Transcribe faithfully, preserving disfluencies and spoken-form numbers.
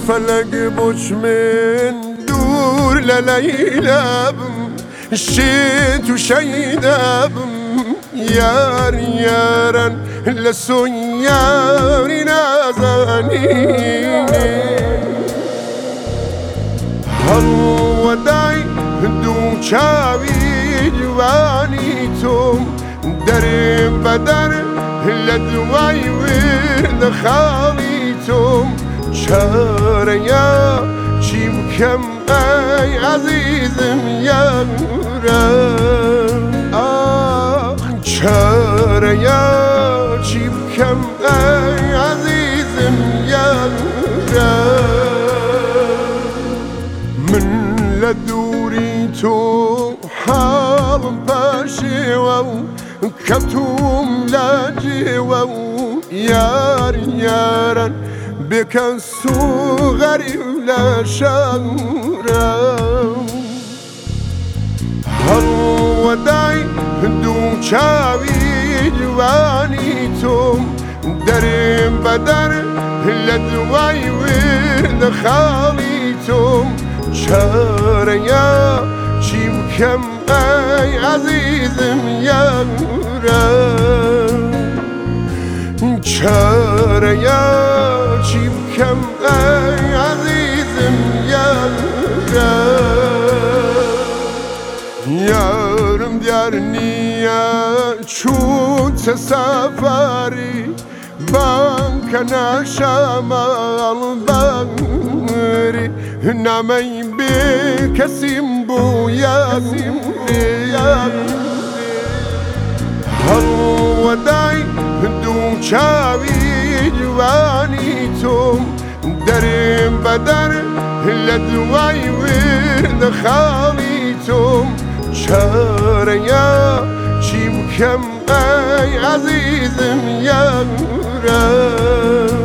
فلق بوش من دور لليلابم الشيت وشيدابم يار يارن لسون ياري نازاني هلو وداي دو چاوی جوانی توم در بدر لدوای ورد خالی توم چاره یا چی بکم ای عزیزم یارم آه چاره یا چی بکم ای عزیزم یارم من لدوری تو حالم پاشیوو کەوتوم لە جێوە و یار یارن بێکەن سوغەری لە شەڕە هەڵوەدای دوو چاوی جوانی تۆم دەرێم بەدەر لە دوای وردە خاڵی تۆم چارەیە چی بکەم ئەی عەزیزم یارم چارەیە چی بکەم ئەی عەزیزم یارم یارم دیار نییە چوونچە سەفاری بانکەنە شەماڵ بەری نامەی بێ کەسیم بوو یاسیم هەڵوەدای دوو چاوی جوانی تۆم دەرێم بەدەر لە دوای وردە خاڵی تۆم چارەیە چی بکەم ئەی عەزیزم یارم